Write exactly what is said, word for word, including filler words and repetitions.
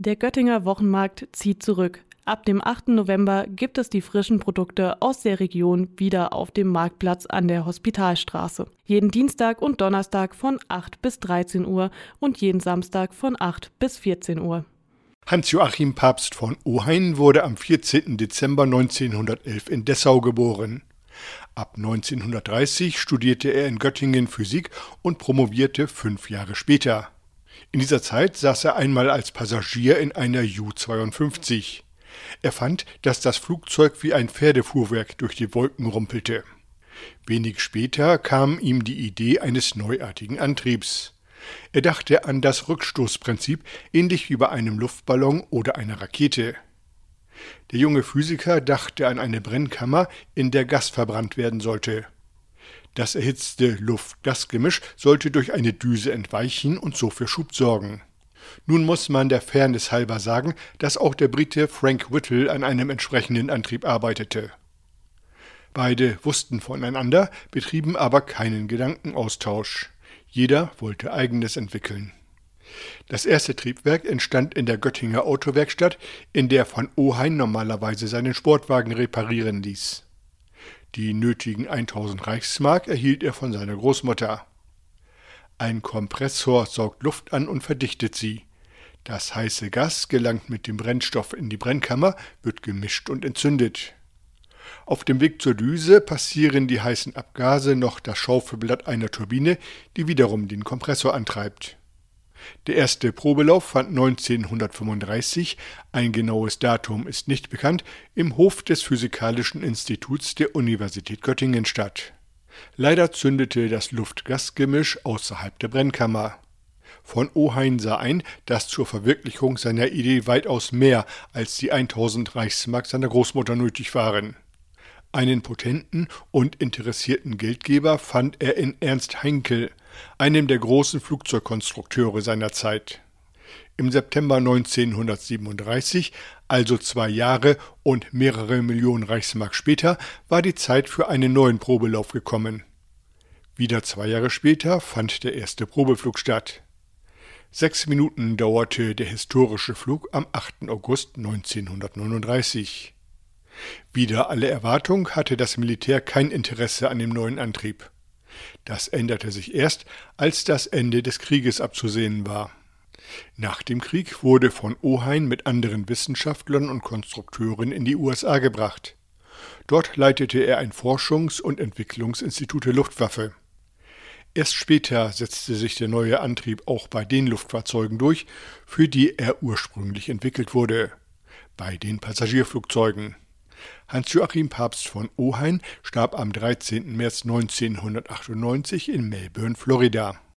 Der Göttinger Wochenmarkt zieht zurück. Ab dem achten November gibt es die frischen Produkte aus der Region wieder auf dem Marktplatz an der Hospitalstraße. Jeden Dienstag und Donnerstag von acht bis dreizehn Uhr und jeden Samstag von acht bis vierzehn Uhr. Hans-Joachim Pabst von Ohain wurde am vierzehnten Dezember neunzehnhundertelf in Dessau geboren. Ab neunzehnhundertdreißig studierte er in Göttingen Physik und promovierte fünf Jahre später. In dieser Zeit saß er einmal als Passagier in einer Ju zweiundfünfzig. Er fand, dass das Flugzeug wie ein Pferdefuhrwerk durch die Wolken rumpelte. Wenig später kam ihm die Idee eines neuartigen Antriebs. Er dachte an das Rückstoßprinzip, ähnlich wie bei einem Luftballon oder einer Rakete. Der junge Physiker dachte an eine Brennkammer, in der Gas verbrannt werden sollte. Das erhitzte Luft-Gas-Gemisch sollte durch eine Düse entweichen und so für Schub sorgen. Nun muss man der Fairness halber sagen, dass auch der Brite Frank Whittle an einem entsprechenden Antrieb arbeitete. Beide wussten voneinander, betrieben aber keinen Gedankenaustausch. Jeder wollte Eigenes entwickeln. Das erste Triebwerk entstand in der Göttinger Autowerkstatt, in der von Ohain normalerweise seinen Sportwagen reparieren ließ. Die nötigen tausend Reichsmark erhielt er von seiner Großmutter. Ein Kompressor saugt Luft an und verdichtet sie. Das heiße Gas gelangt mit dem Brennstoff in die Brennkammer, wird gemischt und entzündet. Auf dem Weg zur Düse passieren die heißen Abgase noch das Schaufelblatt einer Turbine, die wiederum den Kompressor antreibt. Der erste Probelauf fand neunzehnhundertfünfunddreißig, ein genaues Datum ist nicht bekannt, im Hof des Physikalischen Instituts der Universität Göttingen statt. Leider zündete das Luft-Gas-Gemisch außerhalb der Brennkammer. Von Ohain sah ein, dass zur Verwirklichung seiner Idee weitaus mehr als die tausend Reichsmark seiner Großmutter nötig waren. Einen potenten und interessierten Geldgeber fand er in Ernst Heinkel, einem der großen Flugzeugkonstrukteure seiner Zeit. Im September neunzehnhundertsiebenunddreißig, also zwei Jahre und mehrere Millionen Reichsmark später, war die Zeit für einen neuen Probelauf gekommen. Wieder zwei Jahre später fand der erste Probeflug statt. Sechs Minuten dauerte der historische Flug am achten August neunzehnhundertneununddreißig. Wider alle Erwartung hatte das Militär kein Interesse an dem neuen Antrieb. Das änderte sich erst, als das Ende des Krieges abzusehen war. Nach dem Krieg wurde von Ohain mit anderen Wissenschaftlern und Konstrukteuren in die U S A gebracht. Dort leitete er ein Forschungs- und Entwicklungsinstitut der Luftwaffe. Erst später setzte sich der neue Antrieb auch bei den Luftfahrzeugen durch, für die er ursprünglich entwickelt wurde, bei den Passagierflugzeugen. Hans-Joachim Pabst von Ohain starb am dreizehnten März neunzehnhundertachtundneunzig in Melbourne, Florida.